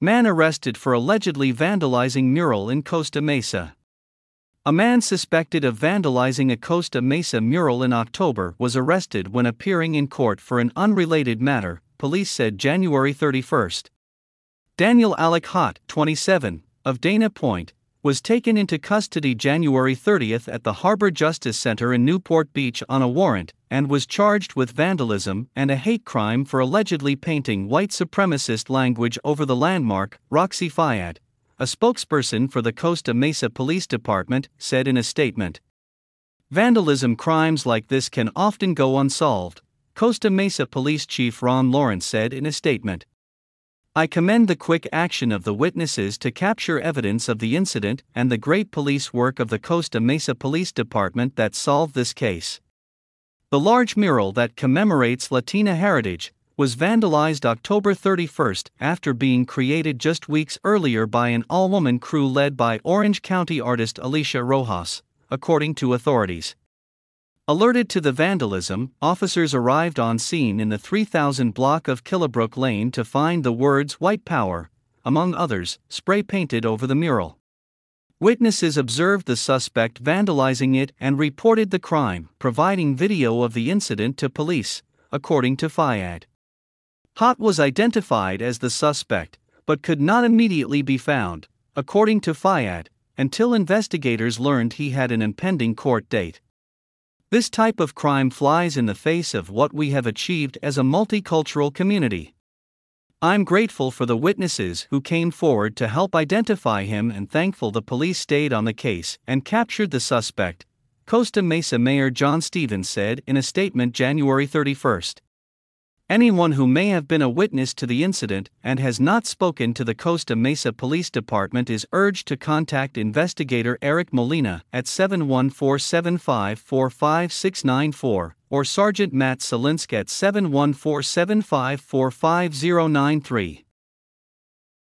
Man arrested for allegedly vandalizing mural in Costa Mesa. A man suspected of vandalizing a Costa Mesa mural in October was arrested when appearing in court for an unrelated matter, police said January 31. Daniel Alec Hott, 27, of Dana Point, was taken into custody January 30 at the Harbor Justice Center in Newport Beach on a warrant, and was charged with vandalism and a hate crime for allegedly painting white supremacist language over the landmark. Roxy Fayad, a spokesperson for the Costa Mesa Police Department, said in a statement. Vandalism crimes like this can often go unsolved, Costa Mesa Police Chief Ron Lawrence said in a statement. I commend the quick action of the witnesses to capture evidence of the incident and the great police work of the Costa Mesa Police Department that solved this case. The large mural that commemorates Latina heritage was vandalized October 31 after being created just weeks earlier by an all-woman crew led by Orange County artist Alicia Rojas, according to authorities. Alerted to the vandalism, officers arrived on scene in the 3000 block of Killebrook Lane to find the words "White Power," among others, spray-painted over the mural. Witnesses observed the suspect vandalizing it and reported the crime, providing video of the incident to police, according to Fayad. Hott was identified as the suspect, but could not immediately be found, according to Fayad, until investigators learned he had an impending court date. This type of crime flies in the face of what we have achieved as a multicultural community. I'm grateful for the witnesses who came forward to help identify him and thankful the police stayed on the case and captured the suspect, Costa Mesa Mayor John Stevens said in a statement January 31. Anyone who may have been a witness to the incident and has not spoken to the Costa Mesa Police Department is urged to contact investigator Eric Molina at 714-754-5694 or Sergeant Matt Selinsk at 714-754-5093.